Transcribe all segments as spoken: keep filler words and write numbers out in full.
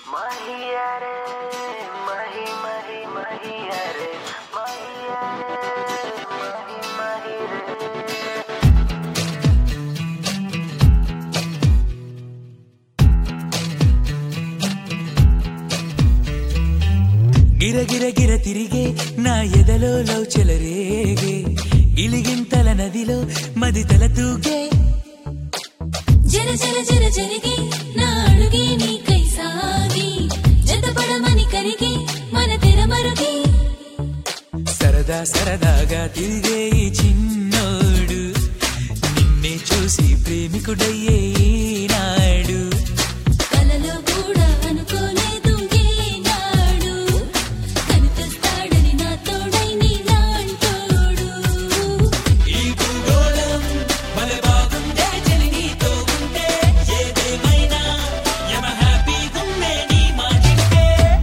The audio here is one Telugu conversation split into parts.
Mahiyare, mahi mahi mahiyare, mahiyare, mahi mahi re. గిర గిర గిర తిరిగే నా ఎదలో లవ్ చెలరేగే గిలిగింతల నదిలో మది తల తూగే జర జర జర జరిగే నా అడుగే నీకై సాగి జతపడమని కరిగే మన తెర మరుగే సరదా సరదాగా తిరిగే ఈ చిన్నోడు నిన్నే చూసి ప్రేమికుడయ్యే నాడు కలలో కూడా అనుకోలేదు ఏనాడు కనిపిస్తాడని నా తోడై నీలాంటోడు ఈ భూగోళం భలే బాగుందే చెలి నీతో ఉంటే ఏదేమైనా యమ హ్యాపీగా ఉండే నీ మాటింటే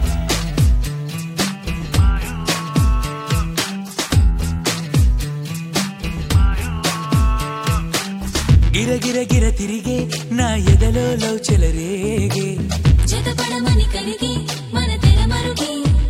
గిర గిర గిర తిరిగే నా ఎదలో లవ్ చెలరేగే జతపడమని కరిగే మన తెర మరుగే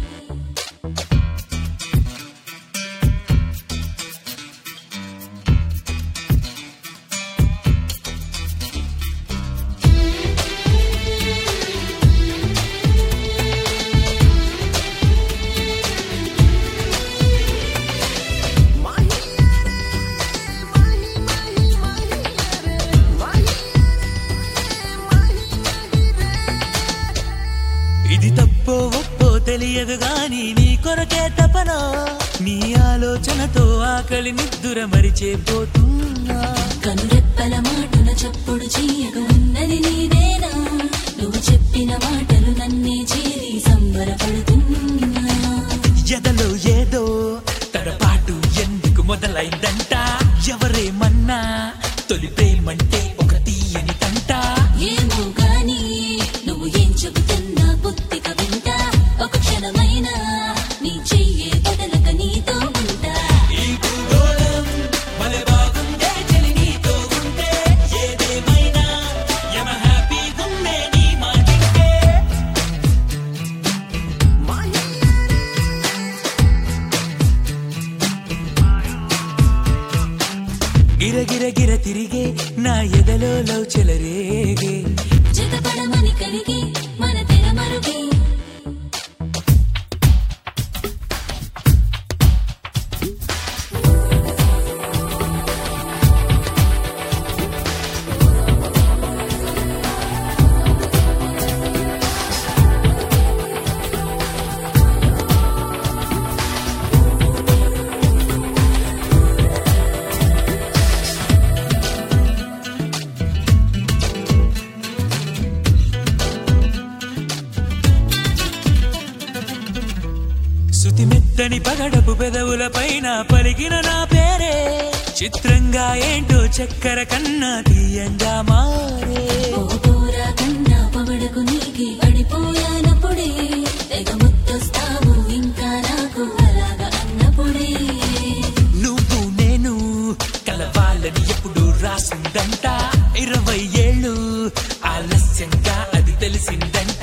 ఇది తప్పో ఒప్పో తెలియదు గాని నీ కొరకే తపనా నీ ఆలోచనతో ఆకలి నిద్దుర మరిచేపోతున్నా కనురెప్పల మాటల చప్పుడు చీయగా ఉన్నది నీదేనా నువ్వు చెప్పిన మాటలు నన్నే చేరి సంబరపడుతున్నా ఎదలో ఏదో తడపాటు ఎందుకు మొదలైందంట ఎవరేమన్నా తొలి ప్రేమంటే ఒక తీయని తంట ఏమో గాని నువ్వు ఏం చెబుతున్నా బుద్ధిగా వింటా ఒక క్షణమైనా నీ చెయ్యే బదలక నీతో ఉంటా ఈ భూగోళం భలే బాగుందే చెలి నీతో ఉంటే ఏదేమైనా యమ హ్యాపీగా ఉండే నీ మాటింటే గిర గిర గిర తిరిగే నా ఎదలో లవ్ చెలరేగే జతపడమని కలిగే మన తెర మరుగే శుతిమెత్తని పగడపు పెదవుల పైన పలికిన నా పేరే చిత్రంగా ఏంటో చక్కెర కన్నా తీయంగా మారే పోరా కన్నా పవడకు నీకి పడిపోయానప్పుడే తెగ ముత్తొస్తావు ఇంకా నాకు అలాగా అన్నప్పుడే నువ్వు నేను కలవాలని ఎప్పుడు రాసిందంట ఇరవై ఏళ్ళు ఆలస్యంగా అది తెలిసిందంట